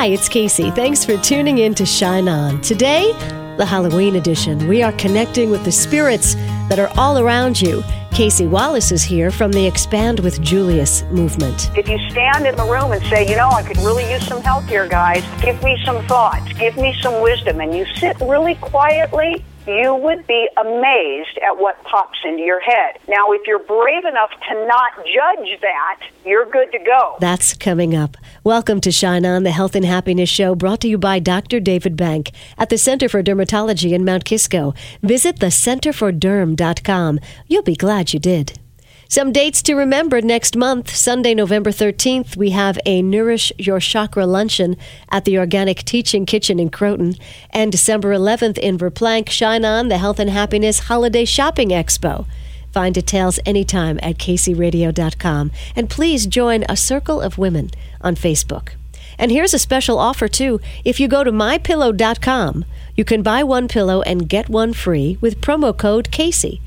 Hi, it's Casey. Thanks for tuning in to Shine On. Today, the Halloween edition. We are connecting with the spirits that are all around you. Casey Wallace is here from the Expand with Julius movement. If you stand in the room and say, I could really use some help here, guys, give me some thoughts, give me some wisdom, and you sit really quietly, you would be amazed at what pops into your head. Now, if you're brave enough to not judge that, you're good to go. That's coming up. Welcome to Shine On, the Health and Happiness Show, brought to you by Dr. David Bank at the Center for Dermatology in Mount Kisco. Visit thecenterforderm.com. You'll be glad you did. Some dates to remember next month. Sunday, November 13th, we have a Nourish Your Chakra Luncheon at the Organic Teaching Kitchen in Croton. And December 11th in Verplanck, Shine On, the Health and Happiness Holiday Shopping Expo. Find details anytime at kcradio.com. And please join a Circle of Women on Facebook. And here's a special offer, too. If you go to mypillow.com, you can buy one pillow and get one free with promo code Casey,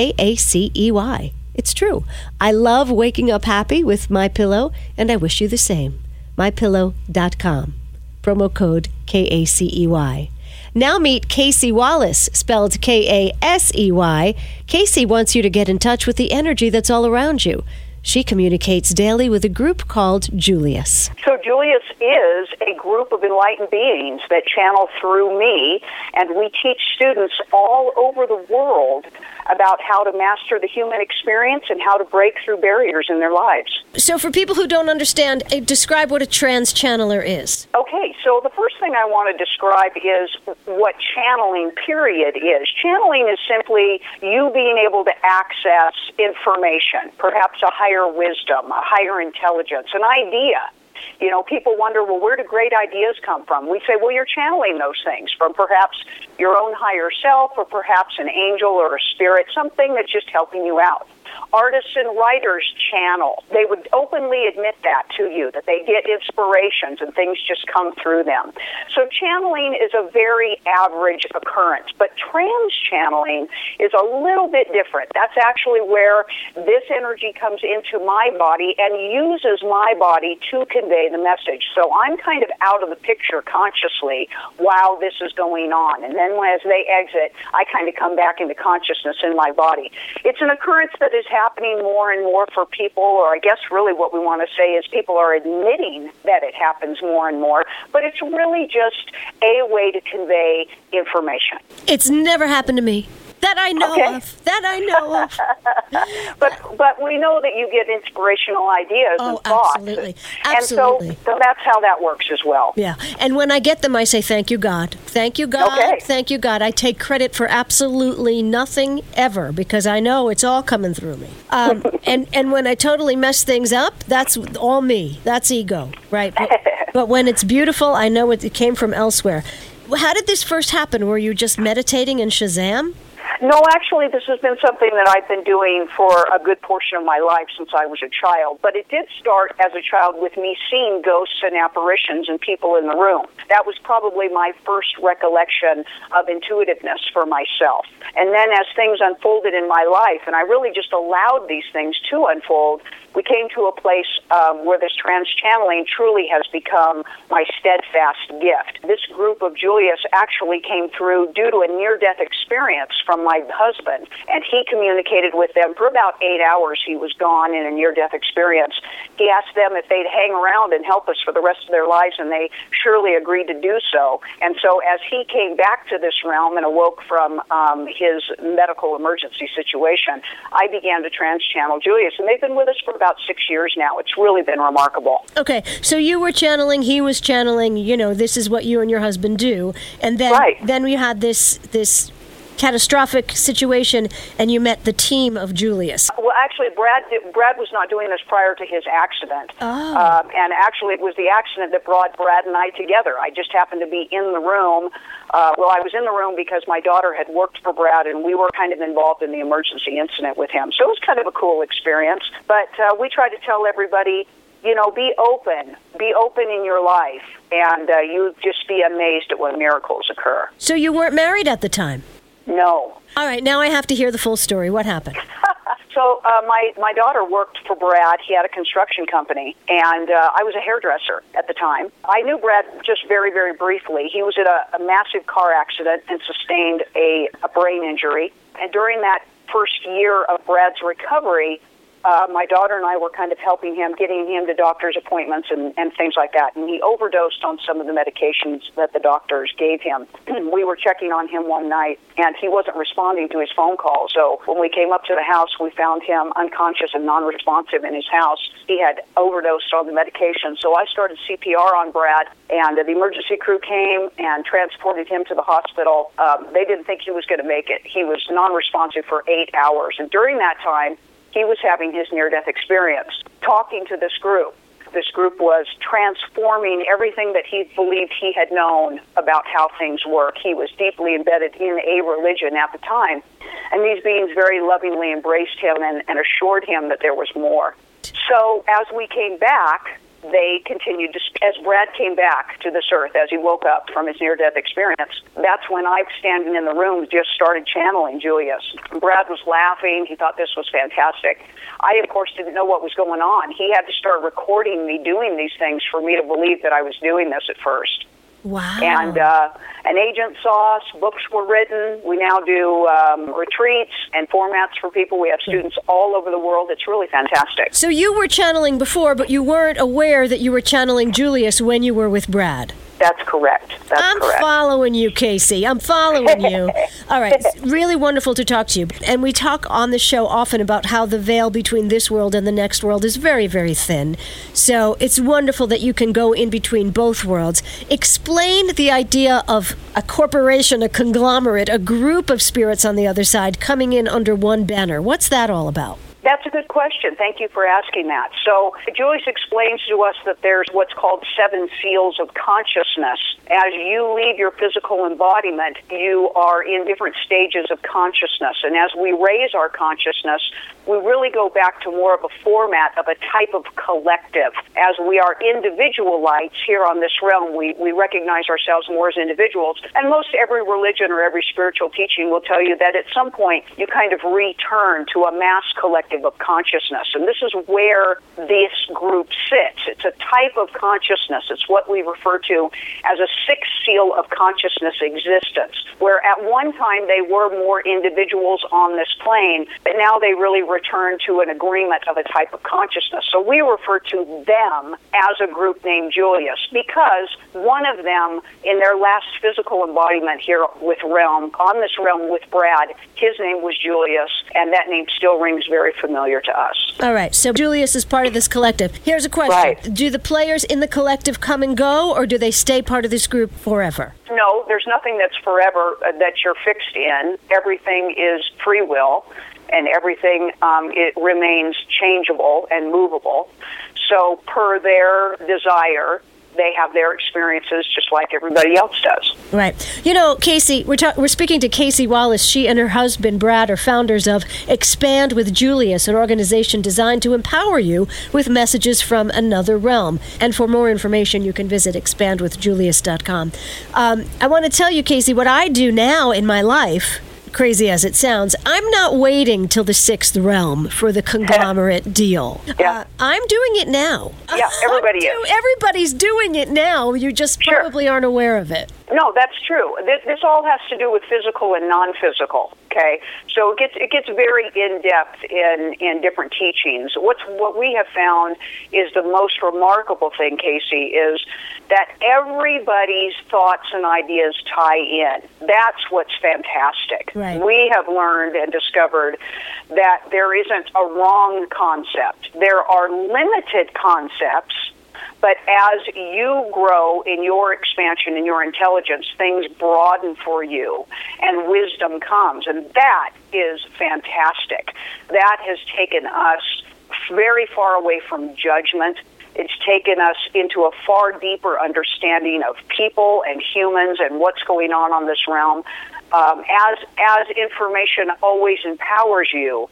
K-A-C-E-Y. It's true. I love waking up happy with MyPillow, and I wish you the same. MyPillow.com. Promo code K-A-C-E-Y. Now meet Casey Wallace, spelled K-A-S-E-Y. Casey wants you to get in touch with the energy that's all around you. She communicates daily with a group called Julius. So Julius is a group of enlightened beings that channel through me, and we teach students all over the world about how to master the human experience and how to break through barriers in their lives. So for people who don't understand, describe what a trans channeler is. Okay, so the first thing I want to describe is what channeling, period, is. Channeling is simply you being able to access information, perhaps a higher wisdom, a higher intelligence, an idea. People wonder, well, where do great ideas come from? We say, well, you're channeling those things from perhaps your own higher self or perhaps an angel or a spirit, something that's just helping you out. Artists and writers channel. They would openly admit that to you, that they get inspirations and things just come through them. So channeling is a very average occurrence, but trans channeling is a little bit different. That's actually where this energy comes into my body and uses my body to convey the message. So I'm kind of out of the picture consciously while this is going on. And then as they exit, I kind of come back into consciousness in my body. It's an occurrence that is happening more and more for people, or I guess really what we want to say is people are admitting that it happens more and more, but it's really just a way to convey information. It's never happened to me. That I know of. That I know of. But we know that you get inspirational ideas and thoughts. Absolutely. Absolutely. And so that's how that works as well. Yeah. And when I get them, I say, thank you, God. Thank you, God. Okay. Thank you, God. I take credit for absolutely nothing ever because I know it's all coming through me. And when I totally mess things up, that's all me. That's ego, right? But when it's beautiful, I know it came from elsewhere. How did this first happen? Were you just meditating in Shazam? No, actually, this has been something that I've been doing for a good portion of my life since I was a child. But it did start as a child with me seeing ghosts and apparitions and people in the room. That was probably my first recollection of intuitiveness for myself. And then as things unfolded in my life, and I really just allowed these things to unfold, we came to a place where this trans channeling truly has become my steadfast gift. This group of Julius actually came through due to a near-death experience from my husband, and he communicated with them for about 8 hours. He was gone in a near-death experience. He asked them if they'd hang around and help us for the rest of their lives, and they surely agreed to do so. And so as he came back to this realm and awoke from his medical emergency situation, I began to trans-channel Julius, and they've been with us for about 6 years now. It's really been remarkable. Okay, so you were channeling, he was channeling, this is what you and your husband do, and then we had this catastrophic situation, and you met the team of Julius. Well, actually, Brad was not doing this prior to his accident. And actually, it was the accident that brought Brad and I together. I just happened to be in the room. I was in the room because my daughter had worked for Brad, and we were kind of involved in the emergency incident with him. So it was kind of a cool experience. But we try to tell everybody, be open. Be open in your life, and you just be amazed at what miracles occur. So you weren't married at the time? No. All right, now I have to hear the full story. What happened? So my daughter worked for Brad. He had a construction company, and I was a hairdresser at the time. I knew Brad just very, very briefly. He was in a massive car accident and sustained a brain injury. And during that first year of Brad's recovery, my daughter and I were kind of helping him, getting him to doctor's appointments and things like that. And he overdosed on some of the medications that the doctors gave him. We were checking on him one night, and he wasn't responding to his phone call. So when we came up to the house, we found him unconscious and non-responsive in his house. He had overdosed on the medication. So I started CPR on Brad, and the emergency crew came and transported him to the hospital. They didn't think he was going to make it. He was non-responsive for 8 hours. And during that time, he was having his near-death experience, talking to this group. This group was transforming everything that he believed he had known about how things work. He was deeply embedded in a religion at the time, and these beings very lovingly embraced him and assured him that there was more. So as we came back, they continued to, as Brad came back to this earth, as he woke up from his near-death experience, that's when I, standing in the room, just started channeling Julius. Brad was laughing. He thought this was fantastic. I, of course, didn't know what was going on. He had to start recording me doing these things for me to believe that I was doing this at first. Wow. And an agent saw us, books were written. We now do retreats and formats for people. We have students all over the world. It's really fantastic. So you were channeling before, but you weren't aware that you were channeling Julius when you were with Brad. That's correct. I'm following you, Casey. I'm following you. All right. It's really wonderful to talk to you. And we talk on the show often about how the veil between this world and the next world is very, very thin. So it's wonderful that you can go in between both worlds. Explain the idea of a corporation, a conglomerate, a group of spirits on the other side coming in under one banner. What's that all about? That's a good question. Thank you for asking that. So Julius explains to us that there's what's called 7 seals of consciousness. As you leave your physical embodiment, you are in different stages of consciousness. And as we raise our consciousness, we really go back to more of a format of a type of collective. As we are individual lights here on this realm, we recognize ourselves more as individuals. And most every religion or every spiritual teaching will tell you that at some point you kind of return to a mass collective of consciousness. And this is where this group sits. It's a type of consciousness. It's what we refer to as a 6th seal of consciousness existence, where at one time they were more individuals on this plane, but now they really return to an agreement of a type of consciousness. So we refer to them as a group named Julius because one of them, in their last physical embodiment here with Realm, on this realm with Brad, his name was Julius, and that name still rings very familiar to us. All right, so Julius is part of this collective. Here's a question. Right. Do the players in the collective come and go, or do they stay part of this group forever? No, there's nothing that's forever that you're fixed in. Everything is free will, and everything it remains changeable and movable. So per their desire, they have their experiences just like everybody else does. Right. You know, Casey, we're speaking to Casey Wallace. She and her husband, Brad, are founders of Expand with Julius, an organization designed to empower you with messages from another realm. And for more information, you can visit expandwithjulius.com. I want to tell you, Casey, what I do now in my life, crazy as it sounds, I'm not waiting till the 6th realm for the conglomerate deal. Yeah. I'm doing it now. Yeah, everybody is. Everybody's doing it now. You just probably aren't aware of it. No, that's true. This all has to do with physical and non-physical. Okay, so it gets very in depth in different teachings. What we have found is the most remarkable thing, Casey, is that everybody's thoughts and ideas tie in. That's what's fantastic. Right. We have learned and discovered that there isn't a wrong concept. There are limited concepts. But as you grow in your expansion, in your intelligence, things broaden for you, and wisdom comes. And that is fantastic. That has taken us very far away from judgment. It's taken us into a far deeper understanding of people and humans and what's going on this realm. As information always empowers you,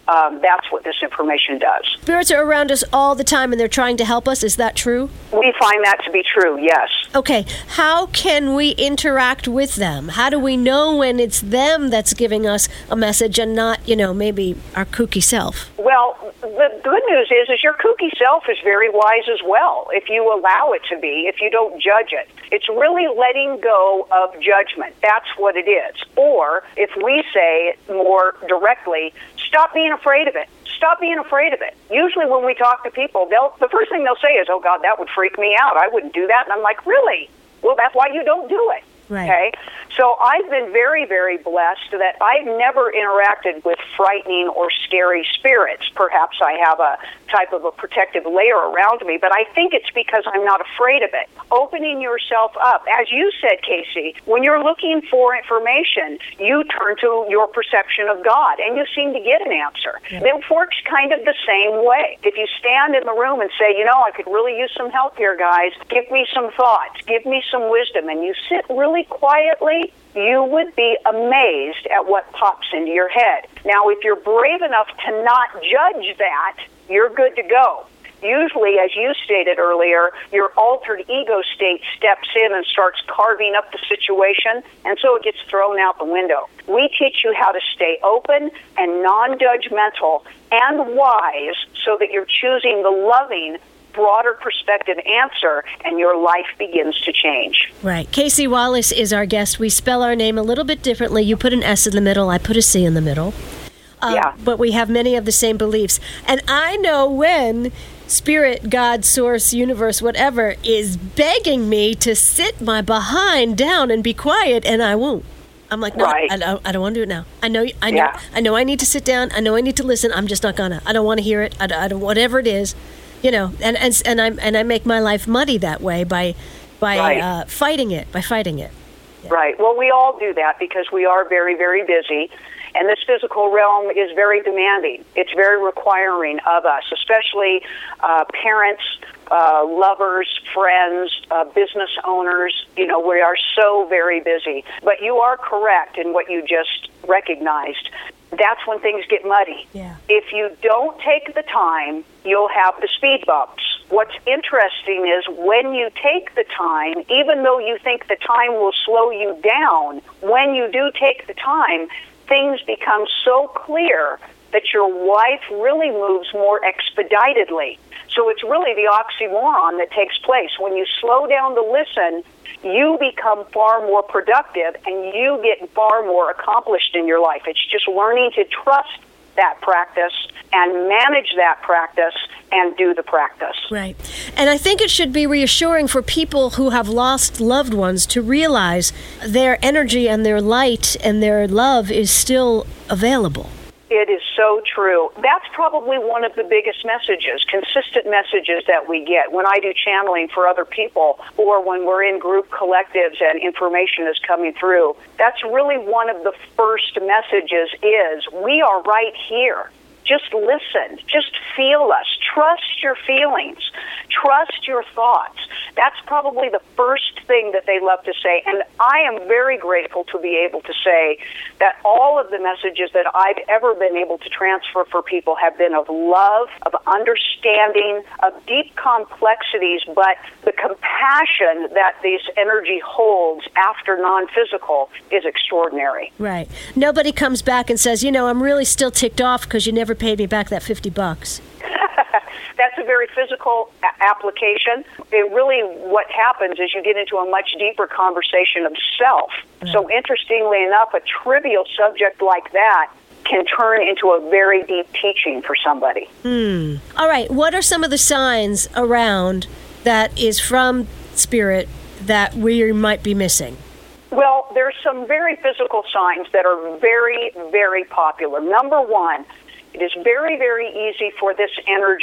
That's what this information does. Spirits are around us all the time, and they're trying to help us. Is that true? We find that to be true, yes. Okay. How can we interact with them? How do we know when it's them that's giving us a message and not, maybe our kooky self? Well, the good news is your kooky self is very wise as well, if you allow it to be, if you don't judge it. It's really letting go of judgment. That's what it is. Or, if we say it more directly, stop being afraid of it. Stop being afraid of it. Usually when we talk to people, the first thing they'll say is, oh, God, that would freak me out. I wouldn't do that. And I'm like, really? Well, that's why you don't do it. Right. Okay? So I've been very, very blessed that I've never interacted with frightening or scary spirits. Perhaps I have a type of a protective layer around me, but I think it's because I'm not afraid of it. Opening yourself up. As you said, Casey, when you're looking for information, you turn to your perception of God, and you seem to get an answer. Yeah. It works kind of the same way. If you stand in the room and say, I could really use some help here, guys, give me some thoughts, give me some wisdom, and you sit really quietly, you would be amazed at what pops into your head. Now, if you're brave enough to not judge that, you're good to go. Usually, as you stated earlier, your altered ego state steps in and starts carving up the situation, and so it gets thrown out the window. We teach you how to stay open and non-judgmental and wise so that you're choosing the loving, broader perspective answer, and your life begins to change. Right. Casey Wallace is our guest. We spell our name a little bit differently. You put an S in the middle. I put a C in the middle. But we have many of the same beliefs. And I know when Spirit, God, Source, Universe, whatever, is begging me to sit my behind down and be quiet, and I won't. I'm like, no, right. I don't want to do it now. I know I need to sit down. I know I need to listen. I'm just not gonna. I don't want to hear it. I don't, whatever it is. And I make my life muddy that way by fighting it. Yeah. Right. Well, we all do that because we are very, very busy, and this physical realm is very demanding. It's very requiring of us, especially parents, lovers, friends, business owners. We are so very busy. But you are correct in what you just recognized. That's when things get muddy. Yeah. If you don't take the time, you'll have the speed bumps. What's interesting is when you take the time, even though you think the time will slow you down, when you do take the time, things become so clear that your life really moves more expeditedly. So it's really the oxymoron that takes place. When you slow down to listen, you become far more productive and you get far more accomplished in your life. It's just learning to trust that practice and manage that practice and do the practice. Right. And I think it should be reassuring for people who have lost loved ones to realize their energy and their light and their love is still available. It is so true. That's probably one of the biggest messages, consistent messages that we get when I do channeling for other people or when we're in group collectives and information is coming through. That's really one of the first messages is we are right here. Just listen. Just feel us. Trust your feelings. Trust your thoughts. That's probably the first thing that they love to say. And I am very grateful to be able to say that all of the messages that I've ever been able to transfer for people have been of love, of understanding, of deep complexities, but the compassion that this energy holds after non-physical is extraordinary. Right. Nobody comes back and says, I'm really still ticked off because you never paid me back that $50. That's a very physical application. It really, what happens is you get into a much deeper conversation of self. Right. So interestingly enough, a trivial subject like that can turn into a very deep teaching for somebody. All right. What are some of the signs around that is from spirit that we might be missing? Well, there's some very physical signs that are very, very popular. Number one, it is very, very easy for this energy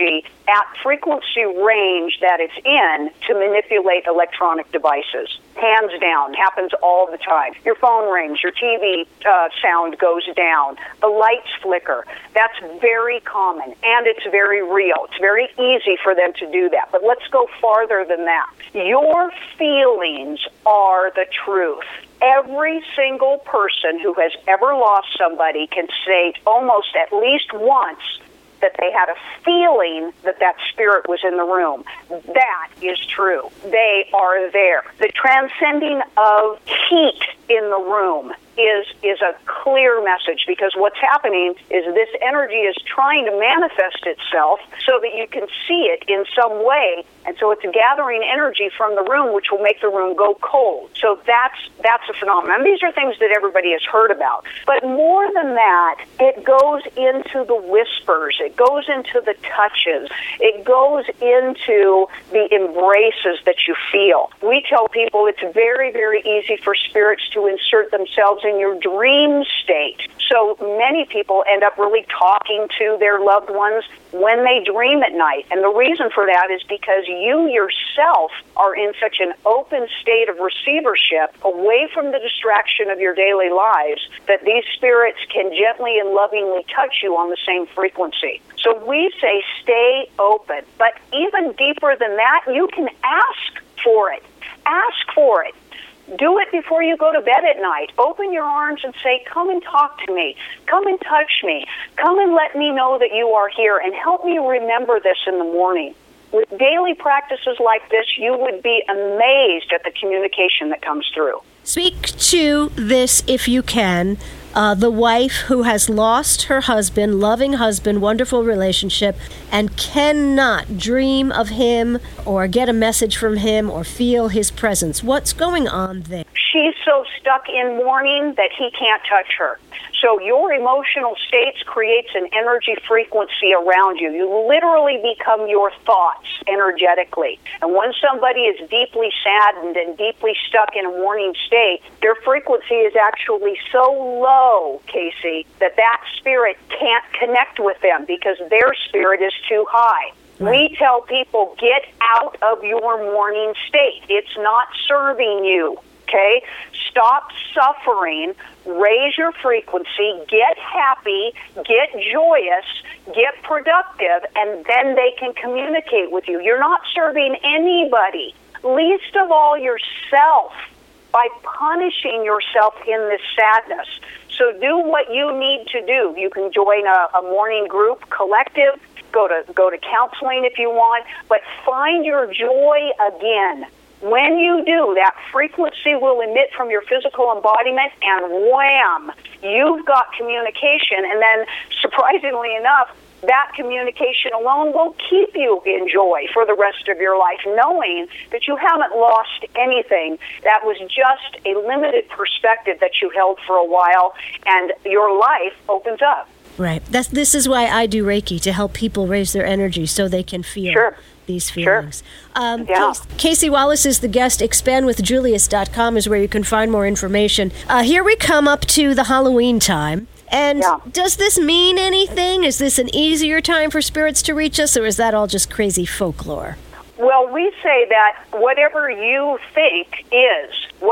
at frequency range that it's in to manipulate electronic devices. Hands down, happens all the time. Your phone rings, your TV sound goes down, the lights flicker. That's very common, and it's very real. It's very easy for them to do that. But let's go farther than that. Your feelings are the truth. Every single person who has ever lost somebody can say almost at least once that they had a feeling that that spirit was in the room. That is true. They are there. The transcending of heat in the room is a clear message, because what's happening is this energy is trying to manifest itself so that you can see it in some way, and so it's gathering energy from the room, which will make the room go cold. So that's a phenomenon. And these are things that everybody has heard about. But more than that, it goes into the whispers. It goes into the touches. It goes into the embraces that you feel. We tell people it's very, very easy for spirits to insert themselves in your dream state. So many people end up really talking to their loved ones when they dream at night. And the reason for that is because you yourself are in such an open state of receivership, away from the distraction of your daily lives, that these spirits can gently and lovingly touch you on the same frequency. So we say stay open. But even deeper than that, you can ask for it. Ask for it. Do it before you go to bed at night. Open your arms and say, come and talk to me. Come and touch me. Come and let me know that you are here, and help me remember this in the morning. With daily practices like this, you would be amazed at the communication that comes through. Speak to this, if you can, the wife who has lost her husband, loving husband, wonderful relationship, and cannot dream of him or get a message from him or feel his presence. What's going on there? She's so stuck in mourning that he can't touch her. So your emotional states creates an energy frequency around you. You literally become your thoughts energetically. And when somebody is deeply saddened and deeply stuck in a mourning state, their frequency is actually so low, Casey, that that spirit can't connect with them because their spirit is too high. We tell people, get out of your mourning state. It's not serving you. Okay? Stop suffering, raise your frequency, get happy, get joyous, get productive, and then they can communicate with you. You're not serving anybody, least of all yourself, by punishing yourself in this sadness. So do what you need to do. You can join a morning group, collective, go to counseling if you want, but find your joy again. When you do, that frequency will emit from your physical embodiment, and wham, you've got communication. And then, surprisingly enough, that communication alone will keep you in joy for the rest of your life, knowing that you haven't lost anything. That was just a limited perspective that you held for a while, and your life opens up. Right. This is why I do Reiki, to help people raise their energy so they can feel these feelings. Yeah. Casey Wallace is the guest. Expandwithjulius.com is where you can find more information. Here we come up to the Halloween time. And does this mean anything? Is this an easier time for spirits to reach us, or is that all just crazy folklore? Well, we say that whatever you think is,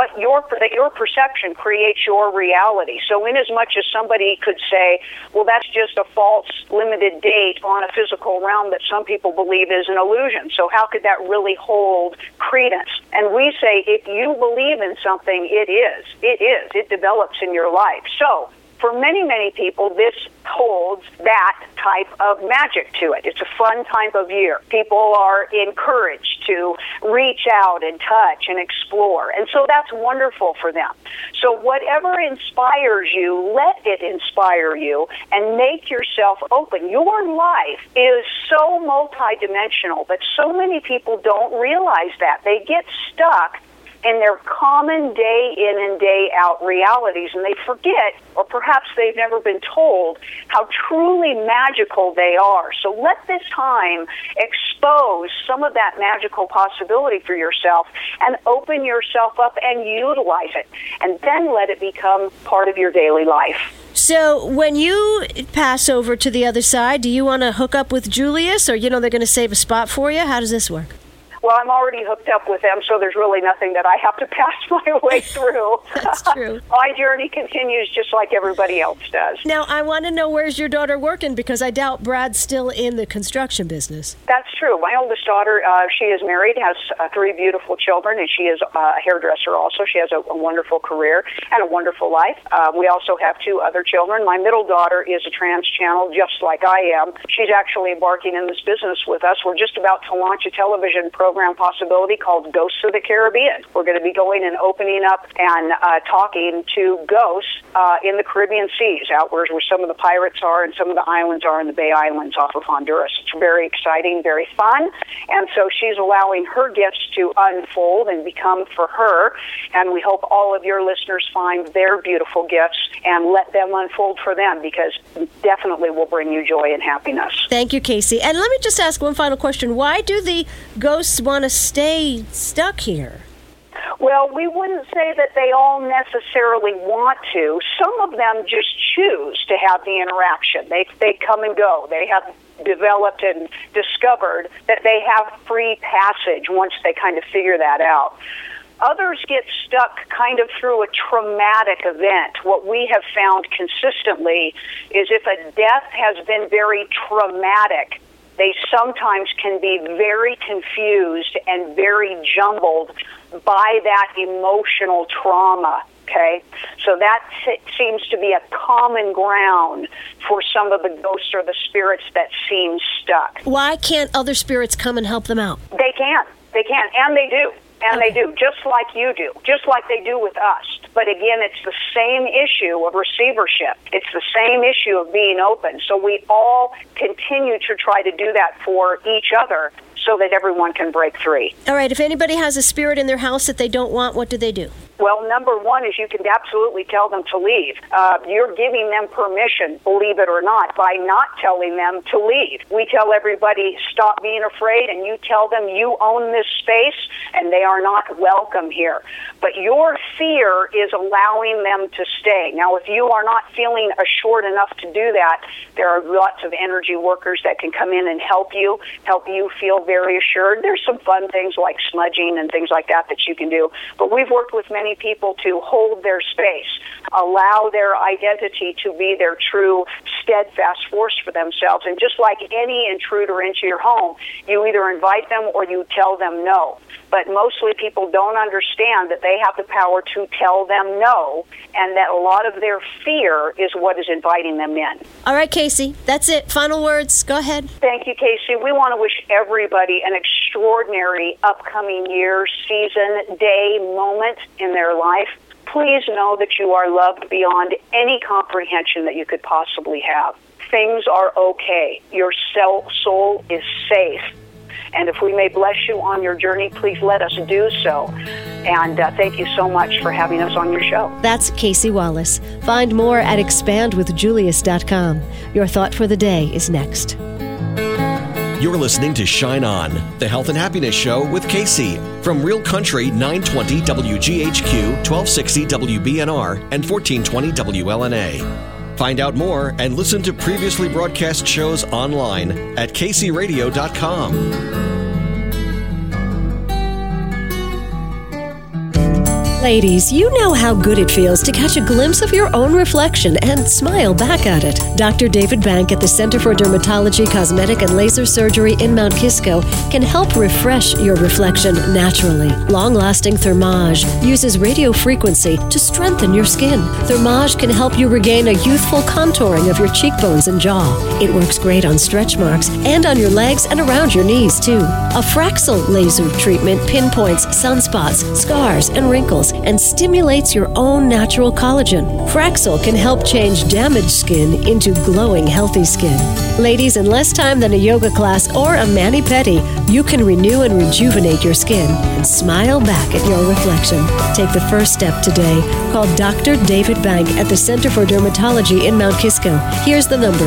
that your perception creates your reality. So in as much as somebody could say, well, that's just a false limited date on a physical realm that some people believe is an illusion. So how could that really hold credence? And we say, if you believe in something, it is. It develops in your life. So for many, many people, this holds that type of magic to it. It's a fun time of year. People are encouraged to reach out and touch and explore. And so that's wonderful for them. So whatever inspires you, let it inspire you and make yourself open. Your life is so multidimensional, but so many people don't realize that. They get stuck in their common day in and day out realities, and they forget, or perhaps they've never been told, how truly magical they are. So let this time expose some of that magical possibility for yourself and open yourself up and utilize it, and then let it become part of your daily life. So when you pass over to the other side, do you want to hook up with Julius, or they're going to save a spot for you? How does this work? Well, I'm already hooked up with them, so there's really nothing that I have to pass my way through. That's true. My journey continues just like everybody else does. Now, I want to know, where's your daughter working? Because I doubt Brad's still in the construction business. That's true. My oldest daughter, she is married, has 3 beautiful children, and she is a hairdresser also. She has a wonderful career and a wonderful life. We also have 2 other children. My middle daughter is a trans channel, just like I am. She's actually embarking in this business with us. We're just about to launch a television program possibility called Ghosts of the Caribbean. We're going to be going and opening up and talking to ghosts in the Caribbean seas, out where some of the pirates are and some of the islands are in the Bay Islands off of Honduras. It's very exciting, very fun, and so she's allowing her gifts to unfold and become for her, and we hope all of your listeners find their beautiful gifts and let them unfold for them, because definitely will bring you joy and happiness. Thank you, Casey. And let me just ask one final question. Why do the ghosts want to stay stuck here? Well, we wouldn't say that they all necessarily want to. Some of them just choose to have the interaction. They come and go. They have developed and discovered that they have free passage once they kind of figure that out. Others get stuck kind of through a traumatic event. What we have found consistently is if a death has been very traumatic, they sometimes can be very confused and very jumbled by that emotional trauma. Okay, so that seems to be a common ground for some of the ghosts or the spirits that seem stuck. Why can't other spirits come and help them out? They can, and they do. And they do, just like you do, just like they do with us. But again, it's the same issue of receivership. It's the same issue of being open. So we all continue to try to do that for each other so that everyone can break free. All right, if anybody has a spirit in their house that they don't want, what do they do? Well, number one is you can absolutely tell them to leave. You're giving them permission, believe it or not, by not telling them to leave. We tell everybody, stop being afraid, and you tell them you own this space and they are not welcome here. But your fear is allowing them to stay. Now, if you are not feeling assured enough to do that, there are lots of energy workers that can come in and help you feel very assured. There's some fun things like smudging and things like that you can do. But we've worked with many people to hold their space, allow their identity to be their true steadfast force for themselves. And just like any intruder into your home, you either invite them or you tell them no. But mostly people don't understand that they have the power to tell them no, and that a lot of their fear is what is inviting them in. All right, Casey, that's it. Final words. Go ahead. Thank you, Casey. We want to wish everybody an extraordinary upcoming year, season, day, moment in their life. Please know that you are loved beyond any comprehension that you could possibly have. Things are okay. Your soul is safe. And if we may bless you on your journey, please let us do so. And thank you so much for having us on your show. That's Casey Wallace. Find more at expandwithjulius.com. Your thought for the day is next. You're listening to Shine On, the Health and Happiness Show with Casey from Real Country 920 WGHQ, 1260 WBNR, and 1420 WLNA. Find out more and listen to previously broadcast shows online at kcradio.com. Ladies, you know how good it feels to catch a glimpse of your own reflection and smile back at it. Dr. David Bank at the Center for Dermatology, Cosmetic, and Laser Surgery in Mount Kisco can help refresh your reflection naturally. Long-lasting Thermage uses radio frequency to strengthen your skin. Thermage can help you regain a youthful contouring of your cheekbones and jaw. It works great on stretch marks and on your legs and around your knees, too. A Fraxel laser treatment pinpoints sunspots, scars, and wrinkles and stimulates your own natural collagen. Fraxel can help change damaged skin into glowing, healthy skin. Ladies, in less time than a yoga class or a mani-pedi, you can renew and rejuvenate your skin and smile back at your reflection. Take the first step today. Call Dr. David Bank at the Center for Dermatology in Mount Kisco. Here's the number,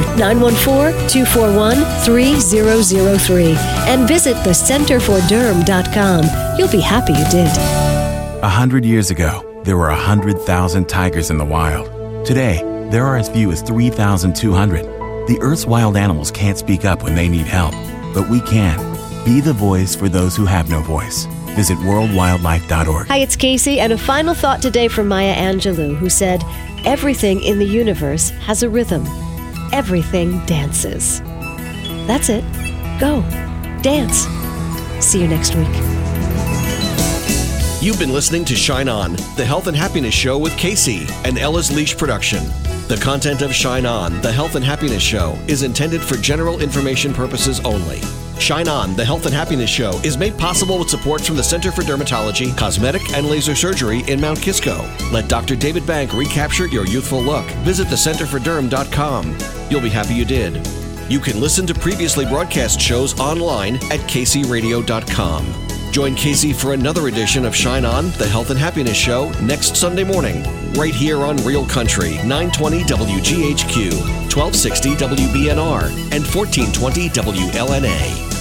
914-241-3003. And visit thecenterforderm.com. You'll be happy you did. 100 years ago, there were 100,000 tigers in the wild. Today, there are as few as 3,200. The Earth's wild animals can't speak up when they need help, but we can. Be the voice for those who have no voice. Visit worldwildlife.org. Hi, it's Casey, and a final thought today from Maya Angelou, who said, "Everything in the universe has a rhythm. Everything dances." That's it. Go. Dance. See you next week. You've been listening to Shine On, the Health and Happiness Show with Casey, an Ella's Leash production. The content of Shine On, the Health and Happiness Show, is intended for general information purposes only. Shine On, the Health and Happiness Show, is made possible with support from the Center for Dermatology, Cosmetic, and Laser Surgery in Mount Kisco. Let Dr. David Bank recapture your youthful look. Visit thecenterfordderm.com. You'll be happy you did. You can listen to previously broadcast shows online at kcradio.com. Join Casey for another edition of Shine On, the Health and Happiness Show, next Sunday morning, right here on Real Country, 920 WGHQ, 1260 WBNR, and 1420 WLNA.